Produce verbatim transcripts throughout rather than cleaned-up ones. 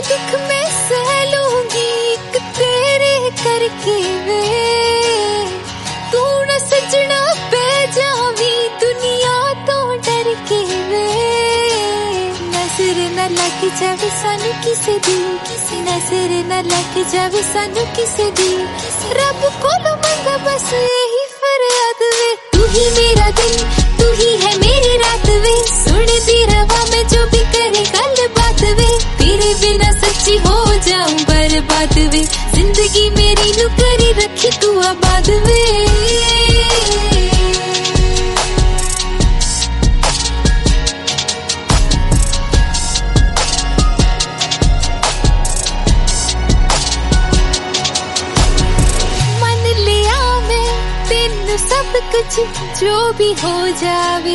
दुख मैं सह लूंगी एक तेरे करके वे, तू न सजना पै जावी दुनिया तो डर के वे। नजर न लग जावे सानू किसे दी, नजर न लग जावे सानू किसे दी, रब कोलों मंगा बस यही फरियाद वे। तू ही मेरा दिन, तू ही है मेरी रात वे, सुनती रवा मैं जो भी करे गल बात वे, तेरे बिना सच्ची हो जाऊं बर्बाद वे, जिंदगी मेरी नू करी रखी तू आबाद वे। सब कुछ जो भी हो जावे,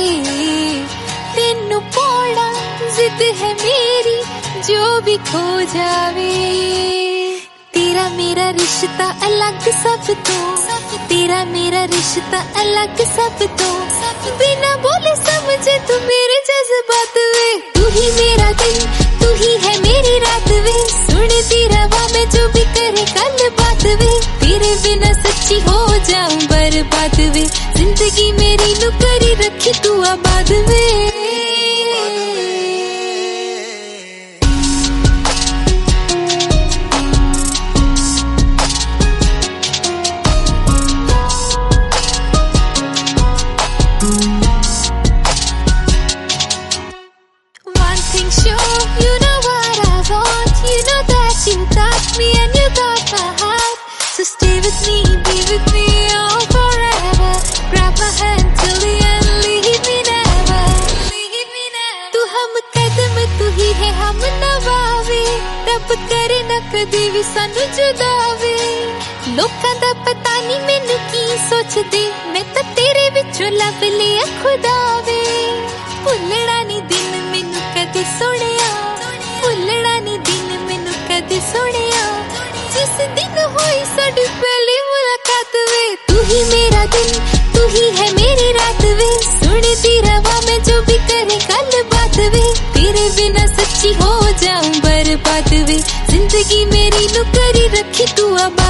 तेनू पौड़ा जिद है मेरी जो भी खो जावे। तेरा मेरा रिश्ता अलग सब तो, तेरा मेरा रिश्ता अलग सब तो, बिना बोले समझे तू मेरे जज्बात वे। तू ही मेरा दिन, तू ही है मेरी रात वे, सुनती रवा मैं जो भी करे गल बात वे, तेरे बिना सच्ची हो जाऊं बर्बाद वे, जिंदगी मेरी नू करी रखी तू आबाद वे। One thing sure, you know what I want, you know that you got me and you got my heart, so stay with me, be with me all forever, grab my hand till the end, leave me never, leave me never। तू हम कदम तू ही है हम नवावे, रब करे न कदी भी सानू जुदावे, लोकां दा पता नहीं मैनू की सोचदे, मैं तां तेरे विचों लभ लिया खुदा वे। भुलना नी दिन मैनू कदे सुनिया, भुलना नी दिन मैनू कदे सुनिया, जिस दिन होई साडी पहली मुलाकात वे। तू ही मेरा दिन, तू ही है मेरी रात वे, सुनती रवा मैं जो भी करे गल बात वे, तेरे बिना सच्ची हो जाऊं बर्बाद वे, जिंदगी मेरी नू करी रखी तू आबाद।